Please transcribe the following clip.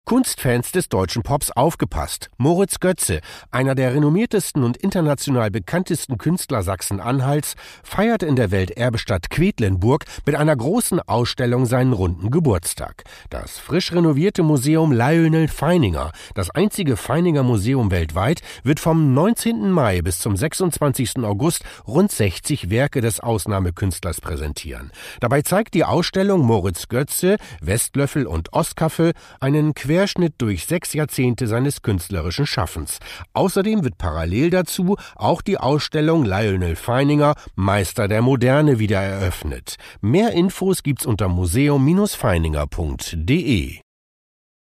Kunstfans des deutschen Pops aufgepasst. Moritz Götze, einer der renommiertesten und international bekanntesten Künstler Sachsen-Anhalts, feiert in der Welterbestadt Quedlinburg mit einer großen Ausstellung seinen runden Geburtstag. Das frisch renovierte Museum Lionel Feininger, das einzige Feininger Museum weltweit, wird vom 19. Mai bis zum 26. August rund 60 Werke des Ausnahmekünstlers präsentieren. Dabei zeigt die Ausstellung Moritz Götze, Westlöffel und Ostkaffel einen Querschnitt durch 6 Jahrzehnte seines künstlerischen Schaffens. Außerdem wird parallel dazu auch die Ausstellung Lionel Feininger, Meister der Moderne, wieder eröffnet. Mehr Infos gibt's unter museum-feininger.de.